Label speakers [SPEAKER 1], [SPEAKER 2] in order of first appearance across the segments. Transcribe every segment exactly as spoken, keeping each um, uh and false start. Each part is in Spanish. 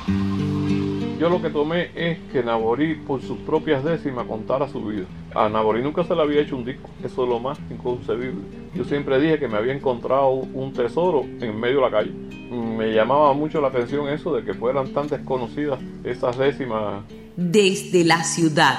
[SPEAKER 1] Yo lo que tomé es que Nabori por sus propias décimas contara su vida. A Nabori nunca se le había hecho un disco, eso es lo más inconcebible. Yo siempre dije que me había encontrado un tesoro en medio de la calle. Me llamaba mucho la atención eso de que fueran tan desconocidas esas décimas.
[SPEAKER 2] Desde la ciudad.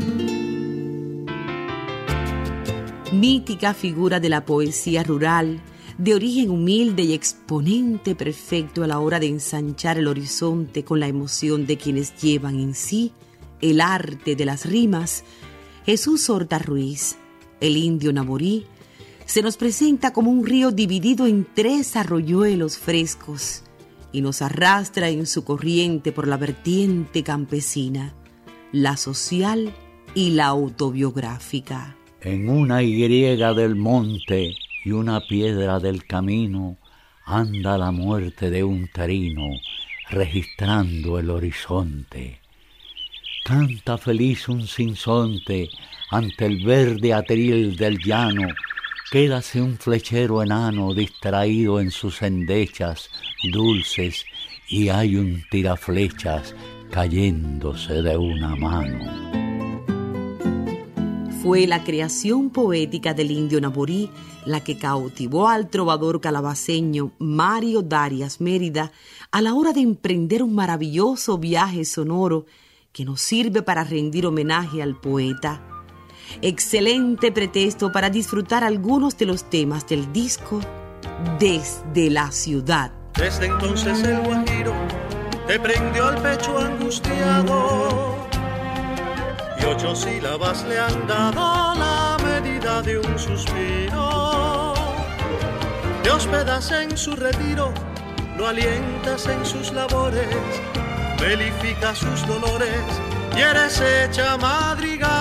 [SPEAKER 2] Mítica figura de la poesía rural, de origen humilde y exponente perfecto a la hora de ensanchar el horizonte con la emoción de quienes llevan en sí el arte de las rimas, Jesús Horta Ruiz, el indio Nabori, se nos presenta como un río dividido en tres arroyuelos frescos y nos arrastra en su corriente por la vertiente campesina, la social y la autobiográfica.
[SPEAKER 3] En una higuera del monte y una piedra del camino anda la muerte de un tarino registrando el horizonte. Canta feliz un sinsonte ante el verde atril del llano. Quédase un flechero enano distraído en sus endechas dulces y hay un tiraflechas cayéndose de una mano.
[SPEAKER 2] Fue la creación poética del indio Nabori la que cautivó al trovador calabaceño Mario Darias Mérida a la hora de emprender un maravilloso viaje sonoro que nos sirve para rendir homenaje al poeta. Excelente pretexto para disfrutar algunos de los temas del disco Desde la ciudad.
[SPEAKER 4] Desde entonces el guajiro te prendió al pecho angustiado y ocho sílabas le han dado la medida de un suspiro. Te hospedas en su retiro, lo alientas en sus labores, belificas sus dolores y eres hecha madrigal,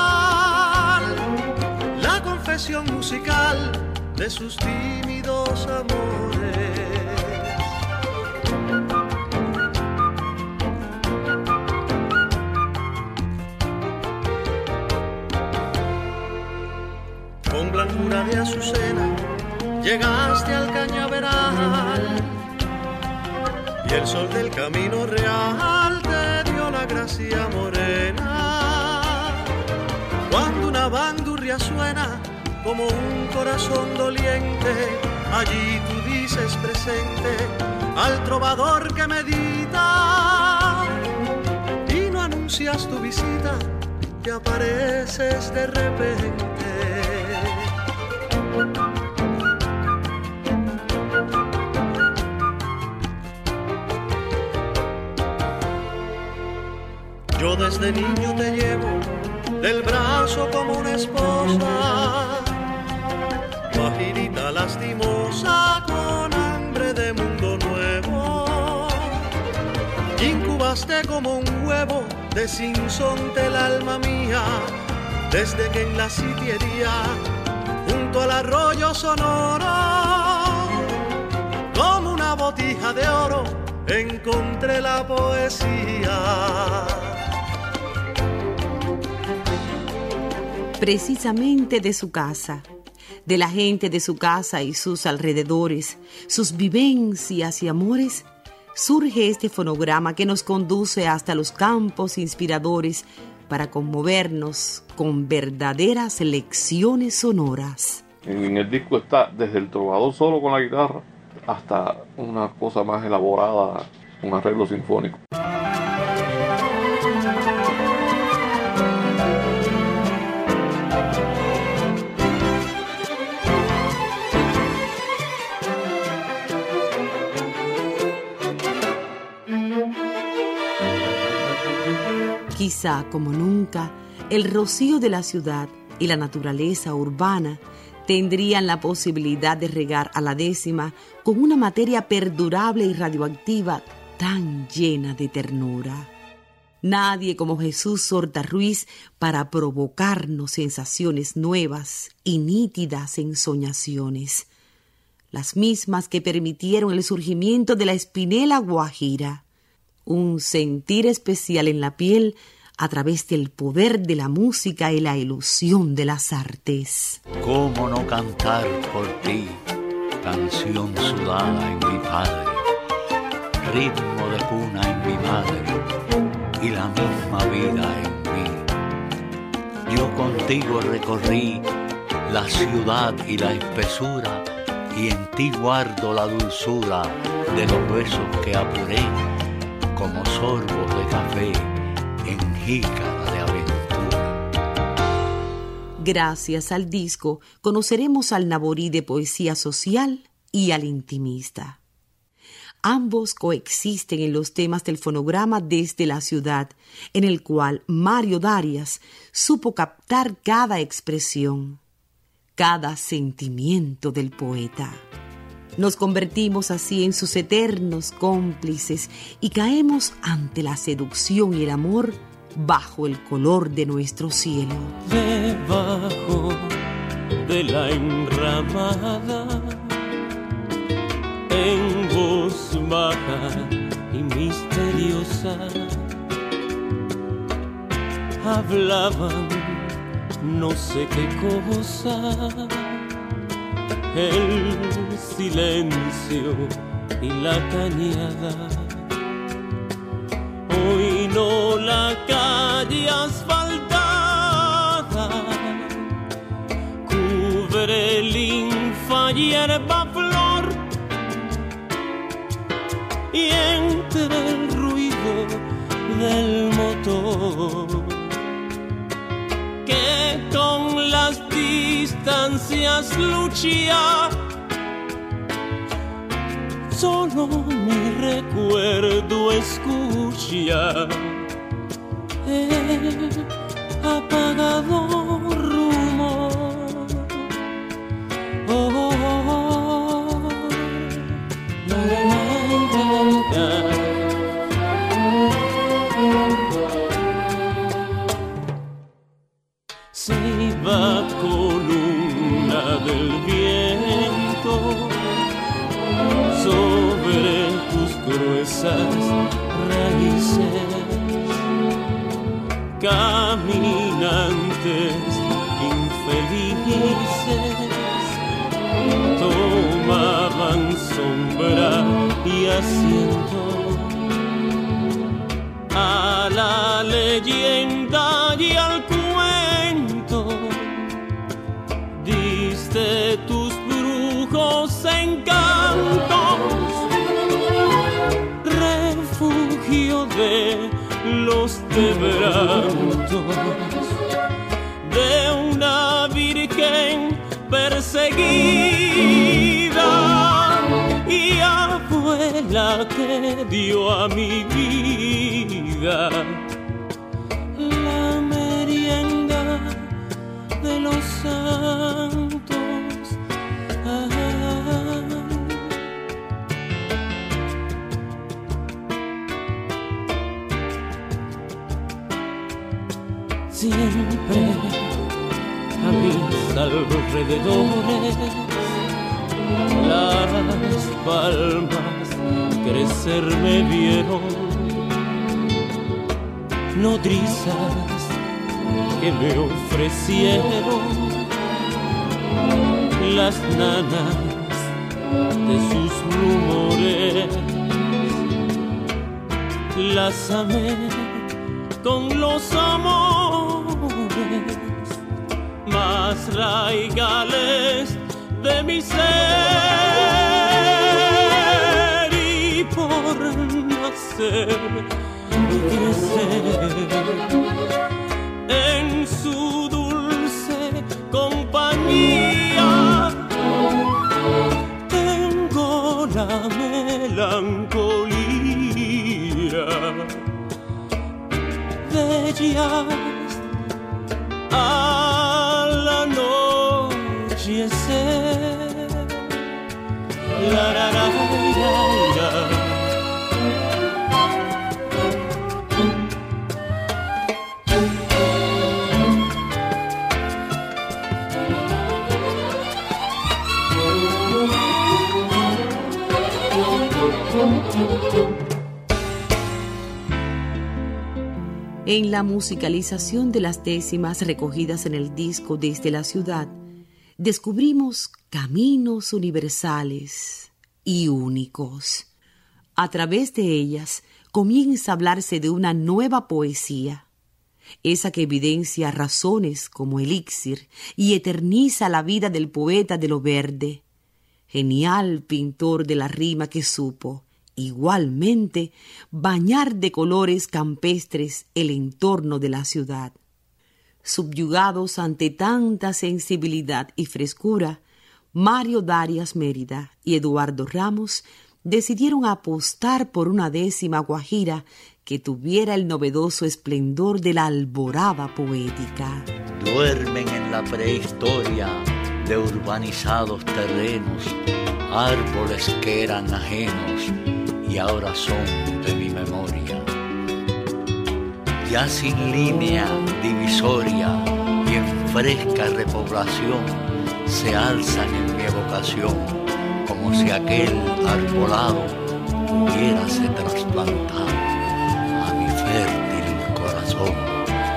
[SPEAKER 4] la confesión musical de sus tímidos amores. Con blancura de azucena llegaste al cañaveral y el sol del camino real te dio la gracia morena. Cuando una bandurria suena como un corazón doliente, allí tú dices presente al trovador que medita y no anuncias tu visita, que apareces de repente. Yo desde niño te llevo del brazo como una esposa, guajirita lastimosa con hambre de mundo nuevo. Incubaste como un huevo de sinsonte el alma mía, desde que en la sitiería junto al arroyo sonoro, como una botija de oro, encontré la poesía.
[SPEAKER 2] Precisamente de su casa, de la gente de su casa y sus alrededores, sus vivencias y amores, surge este fonograma que nos conduce hasta los campos inspiradores para conmovernos con verdaderas lecciones sonoras.
[SPEAKER 1] En el disco está desde el trovador solo con la guitarra hasta una cosa más elaborada, un arreglo sinfónico.
[SPEAKER 2] Quizá como nunca, el rocío de la ciudad y la naturaleza urbana tendrían la posibilidad de regar a la décima con una materia perdurable y radioactiva tan llena de ternura. Nadie como Jesús Horta Ruiz para provocarnos sensaciones nuevas y nítidas ensoñaciones, las mismas que permitieron el surgimiento de la espinela guajira, un sentir especial en la piel a través del poder de la música y la ilusión de las artes.
[SPEAKER 3] ¿Cómo no cantar por ti, canción sudada en mi padre? ritmo de cuna en mi madre y la misma vida en mí. Yo contigo recorrí la ciudad y la espesura, y en ti guardo la dulzura de los besos que apuré como sorbos de café en jícara de aventura.
[SPEAKER 2] Gracias al disco conoceremos al Naborí de poesía social y al intimista. Ambos coexisten en los temas del fonograma Desde la Ciudad, en el cual Mario Darias supo captar cada expresión, cada sentimiento del poeta. Nos convertimos así en sus eternos cómplices y caemos ante la seducción y el amor bajo el color de nuestro cielo.
[SPEAKER 5] Debajo de la enramada, en voz baja y misteriosa, hablaban no sé qué cosa, el silencio y la cañada. Hoy no la calle asfaltada cubre linfa, hierba, flor, y entre el ruido del motor que con las distancias lucha, solo mi recuerdo escucha el apagado rumor. Oh, oh, oh. La, la, la, la, la. Se iba columna del viento sobre tus gruesas raíces, caminantes infelices tomaban sombra y asiento a la leyenda y al cuento. Diste tus brujos encantos, refugio de los quebrantos, de una virgen perseguida y abuela que dio a mi vida la merienda de los santos. Ah. Siempre a mis alrededores las palmas crecer me vieron, nodrizas que me ofrecieron las nanas de sus rumores. Las amé con los amores más raigales de mi ser, y por nacer y crecer en su dulce compañía, tengo la melancolía de ellas al anochecer. La, la, la, la, la.
[SPEAKER 2] En la musicalización de las décimas recogidas en el disco Desde la Ciudad, descubrimos caminos universales y únicos. A través de ellas comienza a hablarse de una nueva poesía, esa que evidencia razones como elixir y eterniza la vida del poeta de lo verde, genial pintor de la rima que supo, igualmente, bañar de colores campestres el entorno de la ciudad. Subyugados ante tanta sensibilidad y frescura, Mario Darias Mérida y Eduardo Ramos decidieron apostar por una décima guajira que tuviera el novedoso esplendor de la alborada poética.
[SPEAKER 3] Duermen en la prehistoria de urbanizados terrenos, árboles que eran ajenos y ahora son de mi memoria. Ya sin línea divisoria y en fresca repoblación se alzan en mi evocación, como si aquel arbolado hubiérase trasplantado a mi fértil corazón.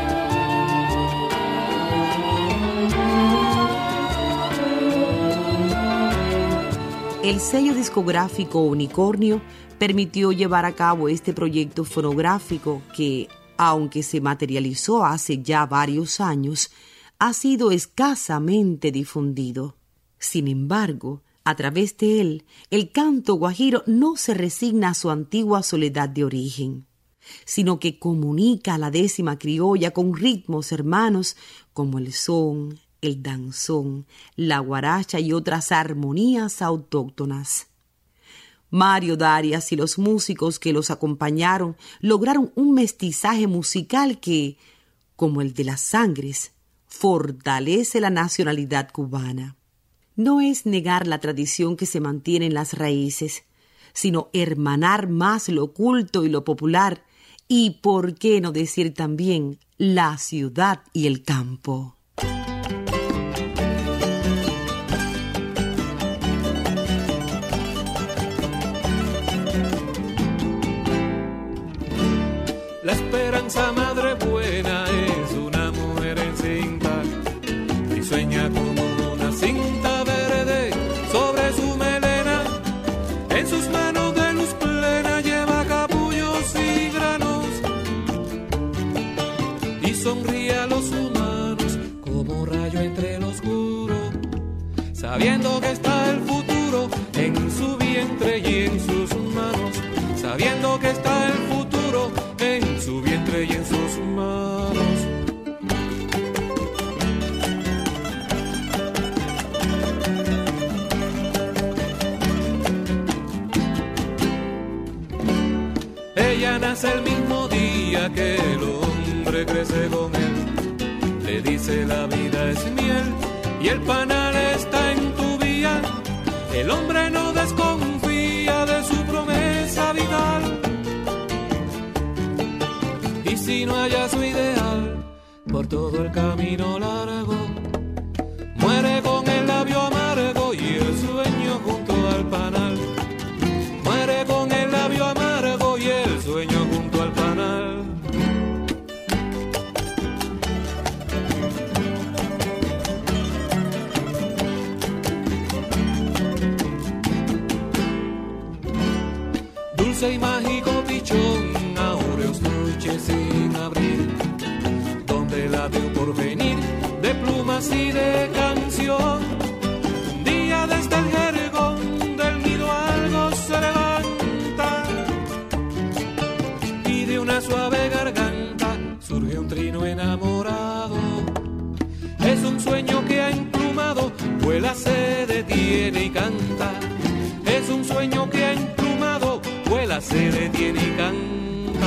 [SPEAKER 2] El sello discográfico Unicornio permitió llevar a cabo este proyecto fonográfico que, aunque se materializó hace ya varios años, ha sido escasamente difundido. Sin embargo, a través de él, el canto guajiro no se resigna a su antigua soledad de origen, sino que comunica a la décima criolla con ritmos hermanos como el son, el danzón, la guaracha y otras armonías autóctonas. Mario Darias y los músicos que los acompañaron lograron un mestizaje musical que, como el de las sangres, fortalece la nacionalidad cubana. No es negar la tradición que se mantiene en las raíces, sino hermanar más lo oculto y lo popular, y por qué no decir también la ciudad y el campo.
[SPEAKER 5] La esperanza madre buena es una mujer encinta y sueña como una cinta verde sobre su melena. En sus manos de luz plena lleva capullos y granos y sonríe a los humanos como rayo entre el oscuro, sabiendo que está el futuro en su vientre y en sus manos, sabiendo que está el futuro en su vientre y en sus manos. Ella nace el mismo día que el hombre crece con él. Le dice la vida es miel y el panal está en tu vía. El hombre no desconfía de su promesa vital. Y si no halla su ideal por todo el camino largo, muere con el labio amargo y el sueño junto al panal. Muere con el labio amargo y el sueño junto al panal. Dulce y mágico pichón, áureos noches sin abrir, donde la veo por venir de plumas y de canción. Un día desde el jergón del nido algo se levanta y de una suave garganta surge un trino enamorado. Es un sueño que ha emplumado, vuela, se detiene y canta. Es un sueño que ha emplumado, vuela, se detiene y canta.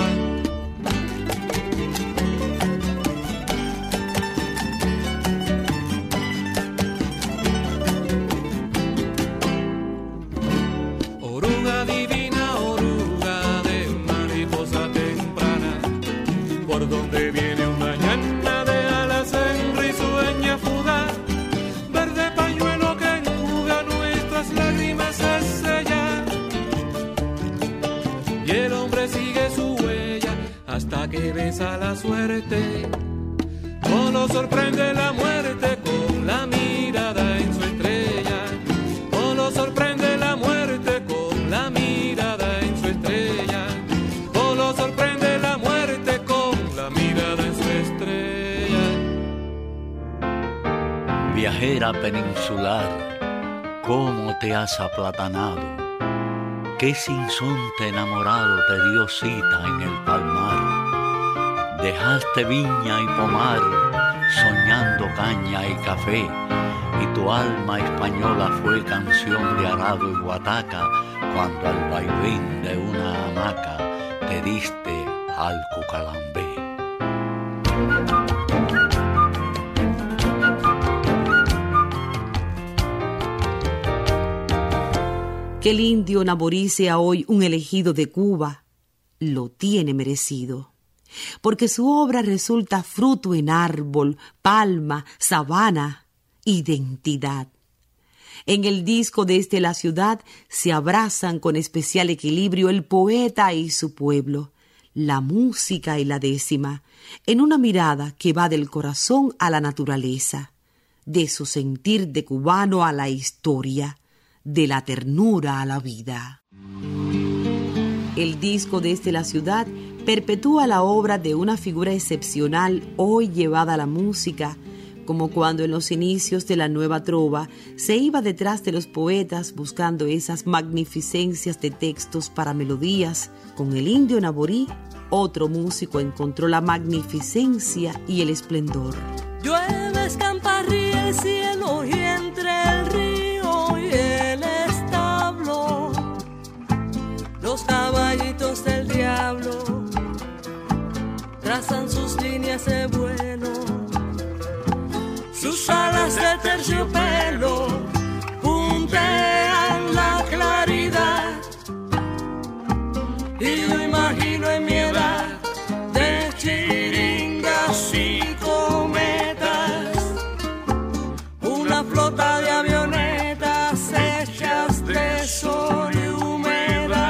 [SPEAKER 5] Oruga divina, oruga de mariposa temprana, por donde viene un mañana de alas en risueña fugaz, verde pañuelo que enjuga nuestras lágrimas se sella, y el hombre sigue su huella hasta que besa la suerte. No lo sorprende la muerte con la mirada en su estrella. No lo sorprende la muerte con la mirada en su estrella.
[SPEAKER 3] Viajera peninsular, ¿cómo te has aplatanado? ¿Qué sinsonte enamorado te dio cita en el palmar? Dejaste viña y pomar, soñando caña y café, y tu alma española fue canción de arado y guataca, cuando al vaivén de una hamaca te diste al cucalambé.
[SPEAKER 2] Que el indio Naborí sea hoy un elegido de Cuba, lo tiene merecido, porque su obra resulta fruto en árbol, palma, sabana, identidad. En el disco desde la ciudad se abrazan con especial equilibrio el poeta y su pueblo, la música y la décima, en una mirada que va del corazón a la naturaleza, de su sentir de cubano a la historia, de la ternura a la vida. El disco desde la ciudad perpetúa la obra de una figura excepcional hoy llevada a la música, como cuando en los inicios de la nueva trova se iba detrás de los poetas buscando esas magnificencias de textos para melodías. Con el indio Naborí, otro músico encontró la magnificencia y el esplendor.
[SPEAKER 6] Llueve, escamparría el cielo y entre el río y el establo los caballitos del diablo trazan sus líneas de vuelo, sus alas de terciopelo puntean la claridad, y yo imagino en mi edad de chiringas y cometas una flota de avionetas hechas de sol y humedad.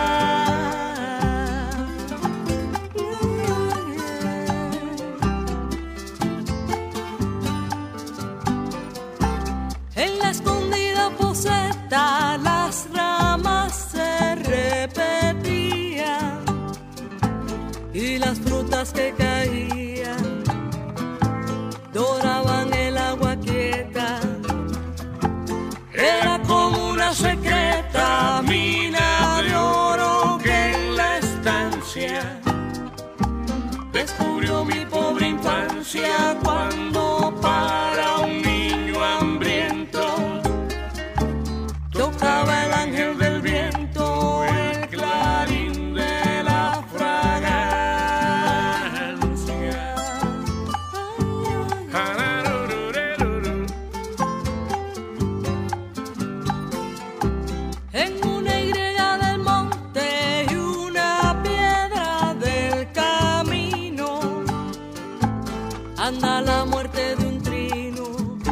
[SPEAKER 6] En la escondida poseta las ramas se repetían y las frutas que caían doraban el agua quieta. Era como una secreta mina de oro que en la estancia descubrió mi pobre infancia, cuando para un niño hambriento tocaba el ángel del viento el clarín de la fragancia. En una higrera del monte y una piedra del camino anda la muerte de un trino,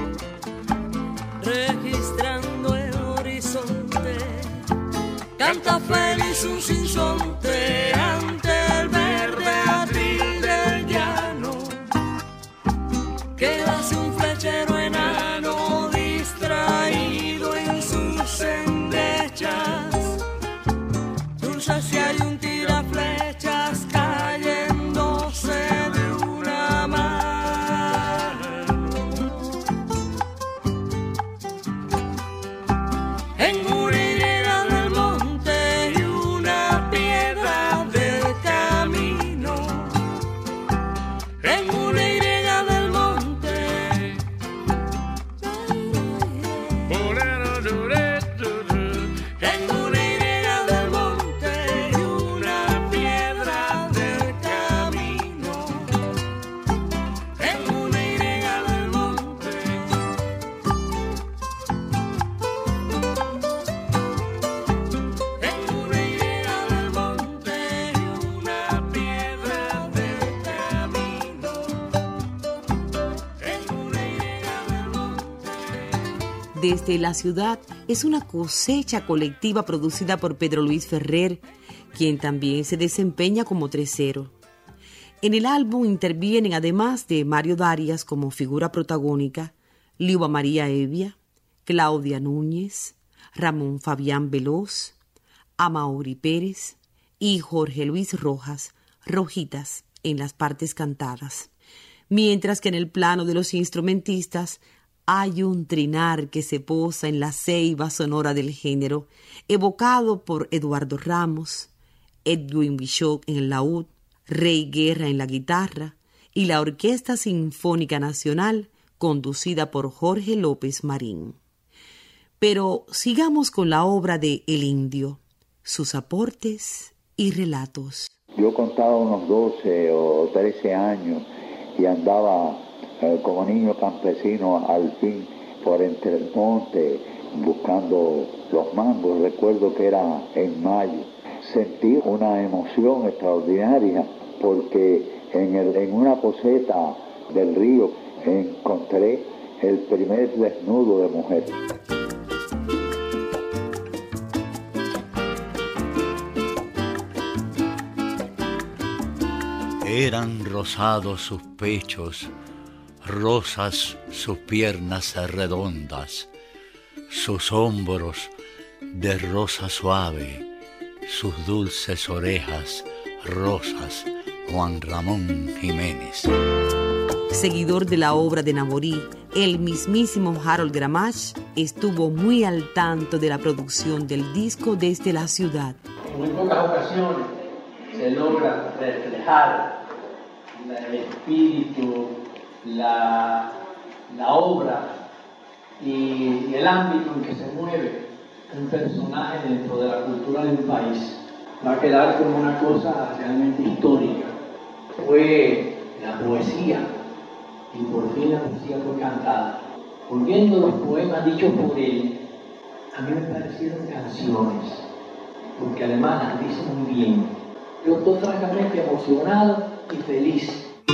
[SPEAKER 6] registrando el horizonte. Canta feliz un sinsonte ante el verde atril del llano, que hace un flechero enano distraído en sus endechas. Dulce si hay un tiraflechas cayéndose de una mano. En una hilera del monte y una piedra del camino, en una hilera del monte, en una hilera del monte y una piedra del camino, en una hilera del monte. En una hilera del monte y una piedra del camino, en una hilera del monte.
[SPEAKER 2] Desde la ciudad es una cosecha colectiva producida por Pedro Luis Ferrer, quien también se desempeña como tresero. En el álbum intervienen, además de Mario Darias como figura protagónica, Liuba María Evia, Claudia Núñez, Ramón Fabián Veloz, Amaury Pérez y Jorge Luis Rojas, Rojitas, en las partes cantadas. Mientras que en el plano de los instrumentistas hay un trinar que se posa en la ceiba sonora del género, evocado por Eduardo Ramos, Edwin Bishop en el laúd, Rey Guerra en la guitarra y la Orquesta Sinfónica Nacional, conducida por Jorge López Marín. Pero sigamos con la obra de El Indio, sus aportes y relatos.
[SPEAKER 7] Yo contaba unos doce o trece años y andaba eh, como niño campesino al fin por entre el monte buscando los mangos. Recuerdo que era en mayo. Sentí una emoción extraordinaria porque en, el, en una poseta del río encontré el primer desnudo de mujer.
[SPEAKER 3] Eran rosados sus pechos, rosas sus piernas redondas, sus hombros de rosa suave, sus dulces orejas rosas. Juan Ramón Jiménez.
[SPEAKER 2] Seguidor de la obra de Naborí, el mismísimo Harold Gramach estuvo muy al tanto de la producción del disco desde la ciudad.
[SPEAKER 8] En muy pocas ocasiones se logra reflejar el espíritu, la, la obra y el ámbito en que se mueve un personaje dentro de la cultura de un país. Va a quedar como una cosa realmente histórica. Fue la poesía, y por fin la poesía fue cantada. Volviendo los poemas dichos por él, a mí me parecieron canciones, porque además las dice muy bien. Yo estoy francamente emocionado y feliz.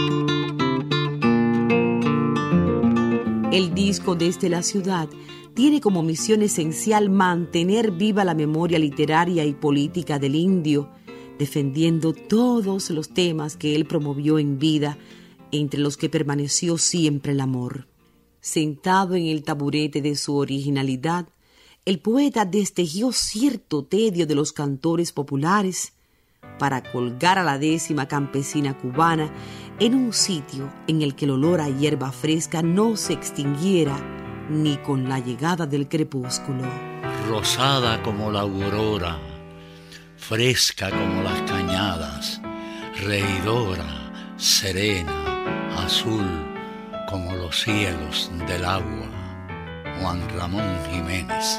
[SPEAKER 2] El disco Desde la Ciudad tiene como misión esencial mantener viva la memoria literaria y política del indio, defendiendo todos los temas que él promovió en vida, entre los que permaneció siempre el amor. Sentado en el taburete de su originalidad, el poeta destejió cierto tedio de los cantores populares para colgar a la décima campesina cubana en un sitio en el que el olor a hierba fresca no se extinguiera ni con la llegada del crepúsculo.
[SPEAKER 3] Rosada como la aurora, fresca como las cañadas, reidora, serena, azul como los cielos del agua. Juan Ramón Jiménez.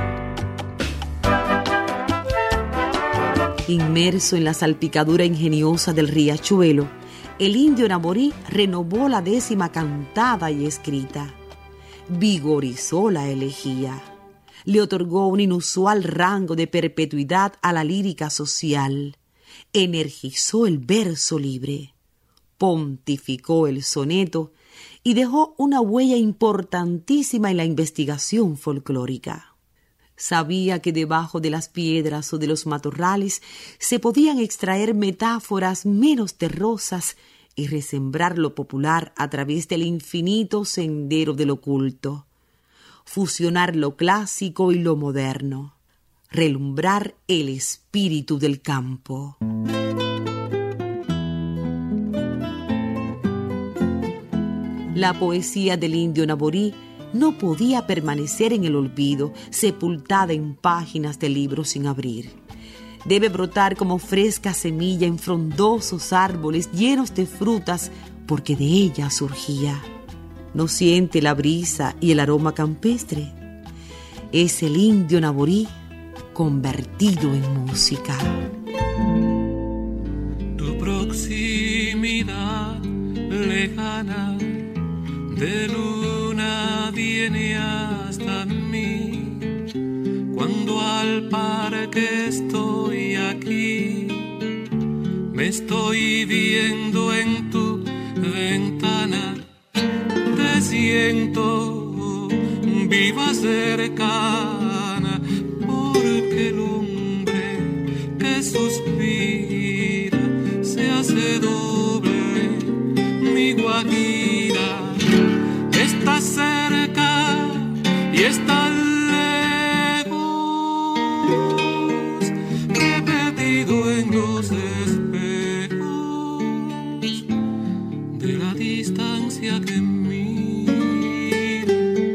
[SPEAKER 2] Inmerso en la salpicadura ingeniosa del riachuelo, el indio Naborí renovó la décima cantada y escrita, vigorizó la elegía, le otorgó un inusual rango de perpetuidad a la lírica social, energizó el verso libre, pontificó el soneto y dejó una huella importantísima en la investigación folclórica. Sabía que debajo de las piedras o de los matorrales se podían extraer metáforas menos terrosas y resembrar lo popular a través del infinito sendero del oculto, fusionar lo clásico y lo moderno, relumbrar el espíritu del campo. La poesía del indio Naborí no podía permanecer en el olvido, sepultada en páginas de libros sin abrir. Debe brotar como fresca semilla en frondosos árboles llenos de frutas, porque de ella surgía. ¿No siente la brisa y el aroma campestre? Es el indio Naborí convertido en música.
[SPEAKER 5] Tu proximidad lejana de luna viene hasta mí, cuando al par que estoy aquí, me estoy viendo en tu ventana, te siento viva cercana, porque el hombre que suspira se hace doble, mi guajira está cerca y está lejos, repetido en los espejos de la distancia que mira.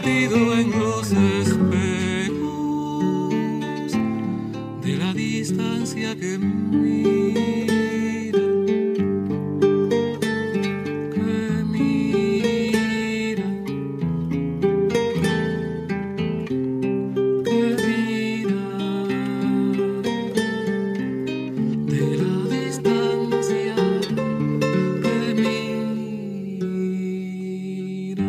[SPEAKER 5] perdido en los espejos de la distancia que mira, que mira, que mira, de la distancia que mira.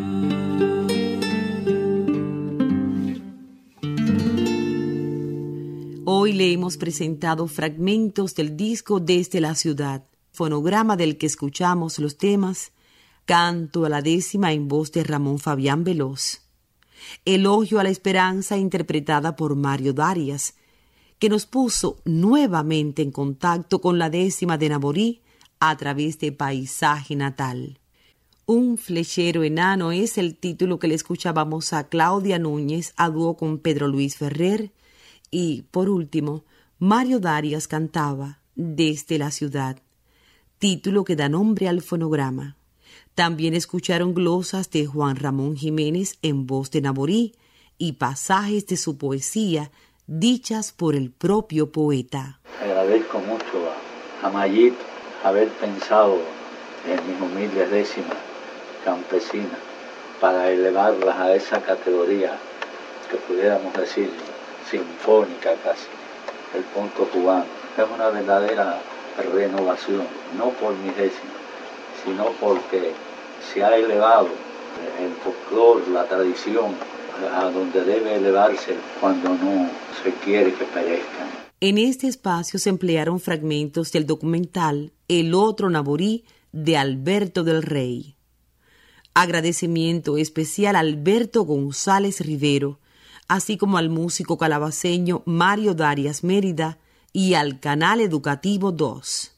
[SPEAKER 2] Hoy le hemos presentado fragmentos del disco Desde la Ciudad, fonograma del que escuchamos los temas Canto a la décima en voz de Ramón Fabián Veloz, Elogio a la Esperanza interpretada por Mario Darias, que nos puso nuevamente en contacto con la décima de Naborí a través de Paisaje Natal. Un flechero enano es el título que le escuchábamos a Claudia Núñez a dúo con Pedro Luis Ferrer. Y, por último, Mario Darias cantaba Desde la Ciudad, título que da nombre al fonograma. También escucharon glosas de Juan Ramón Jiménez en voz de Naborí y pasajes de su poesía dichas por el propio poeta.
[SPEAKER 7] Agradezco mucho a, a Mayit haber pensado en mis humildes décimas campesinas para elevarlas a esa categoría que pudiéramos decir sinfónica casi, el punto cubano. Es una verdadera renovación, no por mis décimas, sino porque se ha elevado el folclore, la tradición, a donde debe elevarse cuando no se quiere que perezcan.
[SPEAKER 2] En este espacio se emplearon fragmentos del documental El Otro Naborí de Alberto del Rey. Agradecimiento especial a Alberto González Rivero, así como al músico calabaceño Mario Darias Mérida y al Canal Educativo dos.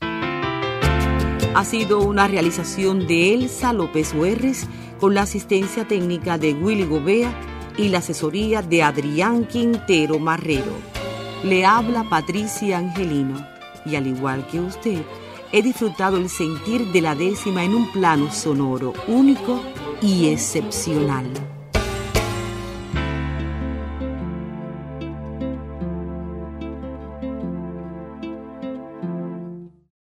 [SPEAKER 2] Ha sido una realización de Elsa López Huerres con la asistencia técnica de Willy Gobea y la asesoría de Adrián Quintero Marrero. Le habla Patricia Angelino y al igual que usted, he disfrutado el sentir de la décima en un plano sonoro único y excepcional.